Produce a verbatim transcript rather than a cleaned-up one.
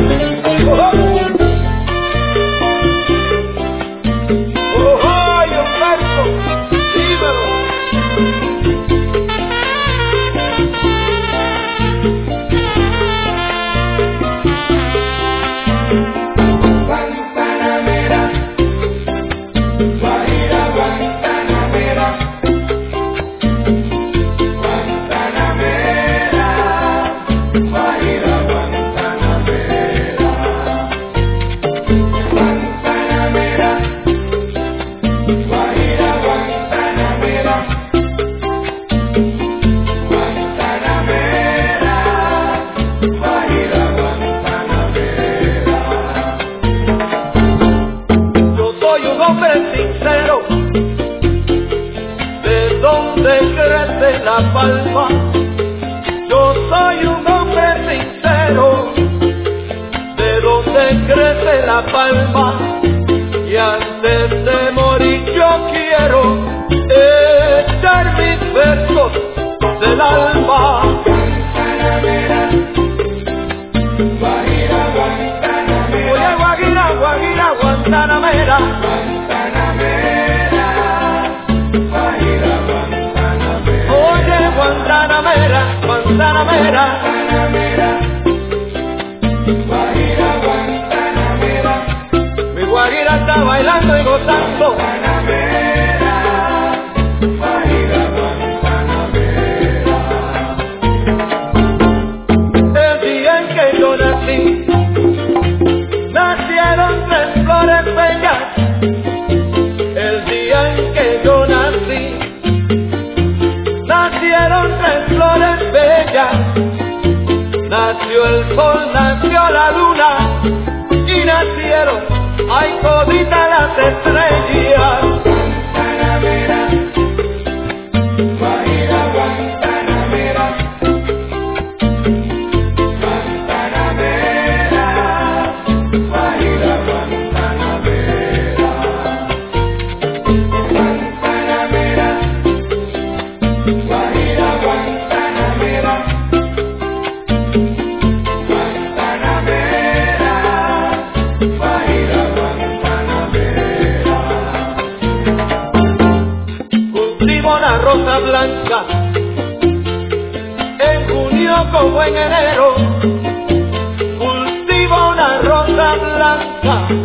La palma, yo soy un hombre sincero, de donde crece la palma, y antes de morir yo quiero echar mis versos del alma. Guantanamera, Guajira, Guantanamera. Oye, Guajira, Guajira, Guantanamera. Guantanamera, Guantanamera, Guajira, Guantanamera. Mi Guajira está bailando y gozando. Guantanamera, Guajira, Guantanamera. El día en que yo nací, nacieron tres flores bellas. El día en que yo nací, nacieron tres flores bellas, nació el sol, nació la luna, y nacieron, ay, toditas las estrellas. Guantanamera, Guajira, Guantanamera. Guantanamera, Guajira, Guantanamera. Guantanamera, Guajira, Guantanamera. Guantanamera, Guajira, Guantanamera. Cultivo una rosa blanca, en junio como en enero. Cultivo una rosa blanca,